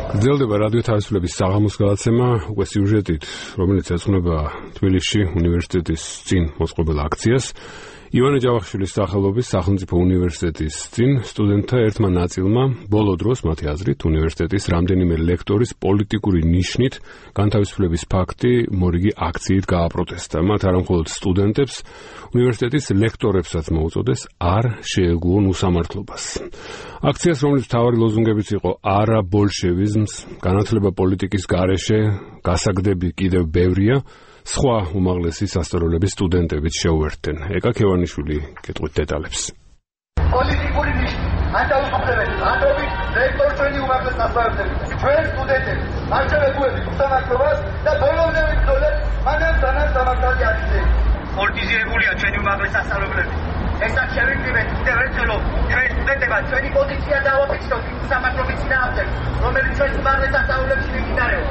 გრძელდება რადიო თავისუფლების საღამოს გადაცემა, უკვე სიუჟეტით, რომელიც ეძღვნება თბილისში უნივერსიტეტის წინ მოწყობილ აქციას. ივანე ჯავახიშვილის სახელობის სახელმწიფო უნივერსიტეტის წინ სტუდენტთა ერთმა ნაწილმა ბოლო დროს მათი აზრით უნივერსიტეტის რამდენიმე ლექტორის პოლიტიკური ნიშნით განთავისუფლების ფაქტი მორიგი აქციით გააპროტესტა. მათ არამხოლოდ სტუდენტებს, უნივერსიტეტის ლექტორებსაც მოუწოდეს არ შეეგუონ უსამართლობას. აქციას, რომლის მთავარი ლოზუნგებიც იყო არა ბოლშევიზმს, განათლება პოლიტიკის გარეშე, გასაგდები კიდევ ბევრია, სხვა უმაღლესი სასწავლებლების სტუდენტებიც შეუერთდნენ. ეკა ქევანიშვილი კითხვის დეტალებს. პოლიტიკური ნიშნი, განთავისუფლებელი, ანდობით ლექტორები უმაღლეს სასწავლებლები, ჩვენ სტუდენტები, არჩევებულები უსამართლობას და ბოლომდე ვიბრძოლეთ, მაგრამ თანაც სამართალი აქციები. პოლიტიზირებულია ჩვენი უმაღლეს სასწავლებლები. ესაც შევიკრიბეთ კიდევ ერთხელ, ჩვენ სტუდენტებმა ჩვენი პოზიცია დავაფიქსიროთ უსამართლობის წინააღმდეგ, რომელიც ჩვენს უმაღლეს სასწავლებლებში მიმდინარეობს.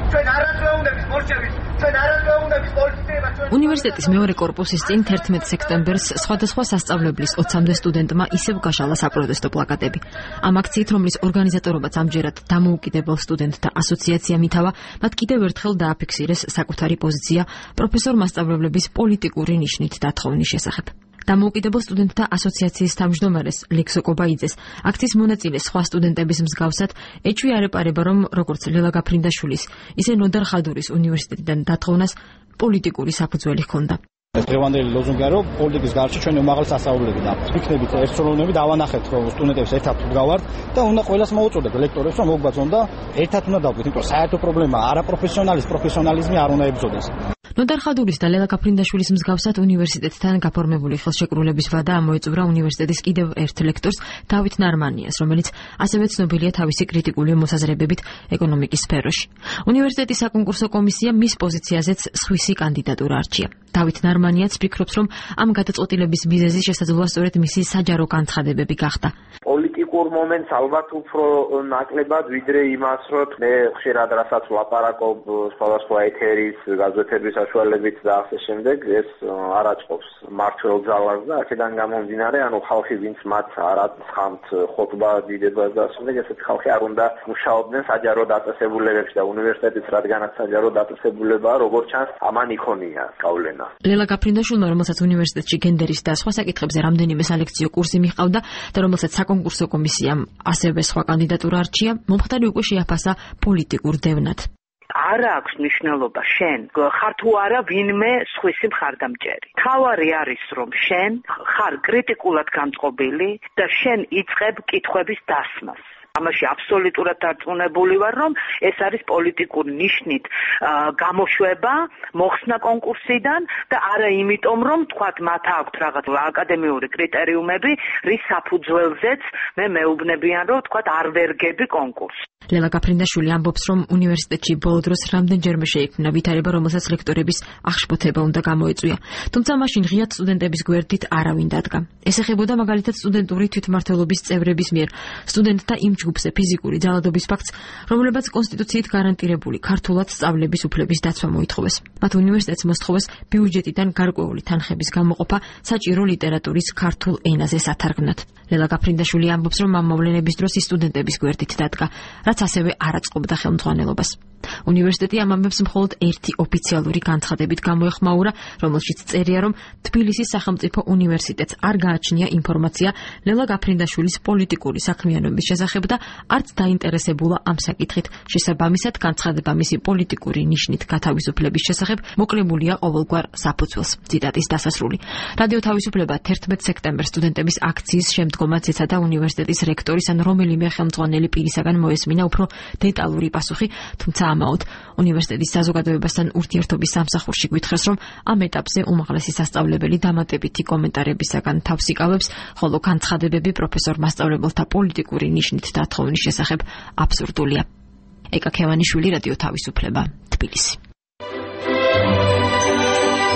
უნივერსიტეტის მეორე კორპუსის წინ 11 სექტემბერს სხვადასხვა სასწავლებლის 20-მდე სტუდენტმა ისევ გაშალა საპროტესტო პლაკატები. ამ აქციით, რომლის ორგანიზატორობაც ამჯერად დამოუკიდებელ სტუდენტთა ასოციაციამ ითავა, მათ კიდევ ერთხელ დააფიქსირეს საკუთარი პოზიცია პროფესორ მასწავლებლების პოლიტიკური ნიშნით დათხოვნის შესახებ. დამოუკიდებელ სტუდენტთა ასოციაციის თავმჯდომარეს ლექსო კობაიძეს აქციის მონაწილე სხვა სტუდენტების მსგავსად ეჭვი არ ეპარება, რომ როგორც ლელა გაფრინდაშვილის, ისე ნოდარ ხადურის უნივერსიტეტიდან დათხოვნას პოლიტიკური საფუძველი ჰქონდა. ეს დღევანდელი ლოზუნგია, რომ პოლიტიკის გარშე ჩვენი უმაღლესი სასწავლებლები და ვიქნებით ერთსრულოვნები დავანახეთ, რომ სტუდენტებს ერთად ვდგავართ და უნდა ყველას მოუწოდებ ლექტორებს, რომ მოგვბაძონ და ერთად უნდა დავყვით, იმიტომ რომ საერთო პრობლემა არაპროფესიონალის პროფესიონალიზმი არ უნდა ებრძოდეს. ნოდარ ხადურის და ლელა გაფრინდაშვილის მსგავსად უნივერსიტეტთან გაფორმებული ხელშეკრულების ვადა ამოეწურა უნივერსიტეტის კიდევ ერთ ლექტორს დავით ნარმანიას, რომელიც ასევე ცნობილია თავისი კრიტიკული მოსაზრებებით ეკონომიკის სფეროში. უნივერსიტეტის საკონკურსო კომისია მის პოზიციაზეც სხვისი კანდიდატურა არჩია. დავით ნარმანიაც ფიქრობს, რომ ამ გადაწყვეტილების მიზეზი შესაძლოა სწორედ მისი საჯარო განცხადებები გახდა. პოლიტიკურ მომენტს ალბათ უფრო ნაკლებად ვიდრე იმას, რომ მე ხშირად რასაც ვლაპარაკობ სხვადასხვა ეთერის გაზეთების საშუალებით და ასე შემდეგ, ეს არ აწყობს მართლ ძალას და აქედან გამომდინარე, ანუ ხალხი ვინც მათ არ აცხამთ ხოტბა დიდებას და ასე შემდეგ, ესეთი ხალხი არ უნდა მუშაობდნენ საჯარო დაწესებულებებში და უნივერსიტეტის რადგანაც საჯარო დაწესებულებაა, როგორც ჩანს, ამან იქონია გავლენა. ლელა გაფრინდაშვილმა, რომელსაც უნივერსიტეტში გენდერის და სხვა საკითხებზე რამდენიმე სალექციო კურსი მიჰყავდა და რომელსაც საკონკურსო კომისიამ ასევე სხვა კანდიდატურა არჩია, მომხდარი უკვე შეაფასა პოლიტიკურ დევნად. არ აქვს მნიშვნელობა შენ ხარ თუ არა ვინმე სხვისი მხარდამჭერი. თავარი არის რომ შენ ხარ კრიტიკულად გამწყობილი და შენ იწყებ კითხვების დასმას. ამაში აბსოლუტურად დარწმუნებული ვარ, რომ ეს არის პოლიტიკური ნიშნით გამოშვება მოხსნა კონკურსიდან და არა იმიტომ, რომ თქვათ მათ აქვთ რაღაც აკადემიური კრიტერიუმები, რის საფუძველზეც მე მეუბნებიან, რომ თქვათ არ ვერგები კონკურსს. ლელა გაფრინდაშვილი ამბობს, რომ უნივერსიტეტში ბოლო დროს რამდენჯერმე შეიქმნა ვითარება, რომელსაც ლექტორების აღშფოთება უნდა გამოეწვია. თუმცა მაშინ ღიად სტუდენტების გვერდით არავინ დადგა. ეს ეხებოდა მაგალითად სტუდენტური თვითმმართველობის წევრების მიერ სტუდენტთა იმ ჯგუფზე ფიზიკური ძალადობის ფაქტს, რომლებაც კონსტიტუციით გარანტირებული ქართულად სწავლების უფლების დაცვა მოითხოვეს. მათ უნივერსიტეტს მოსთხოვეს ბიუჯეტიდან გარკვეული თანხების გამოყოფა საჭირო ლიტერატურის ქართულ ენაზე სათარგმნად. ლელა გაფრინდაშვილი ამბობს, რომ ამ მოვლენების დროს ის სტუდენტების გვერდით დადგა, რაც ასევე არ აწყობდა ხელმძღვანელობას. უნივერსიტეტი ამ ამბებს მხოლოდ ერთი ოფიციალური განცხადებით გამოეხმაურა, რომელშიც წერია, რომ თბილისის სახელმწიფო უნივერსიტეტს არ გააჩნია ინფორმაცია ლელა გაფრინდაშვილის პოლიტიკური საქმიანობის შესახებ და არც დაინტერესებულა ამ საკითხით. შესაბამისად, განცხადება მისი პოლიტიკური ნიშნით გათავისუფლების შესახებ მოკლებულია ყოველგვარ საფუძველს. ციტატის დასასრული. რადიო თავისუფლება 11 სექტემბერს სტუდენტების აქციის შემდგომაც ეცადა უნივერსიტეტის რექტორის ან რომელიმე ხელმძღვანელი პირისაგან მოესმინა უფრო დეტალური პასუხი, თუმცა ამაოდ უნივერსიტეტის საზოგადოებასთან ურთიერთობის სამსახურში გვითხრეს, რომ ამ ეტაპზე უმაღლესი სასწავლებელი დამატებითი კომენტარებისაგან თავს იკავებს, ხოლო განცხადებები პროფესორ მასწავლებელთა პოლიტიკური ნიშნით დათხოვნის შესახებ აბსურდულია. ეკა ქევანიშვილი, რადიო თავისუფლება, თბილისი.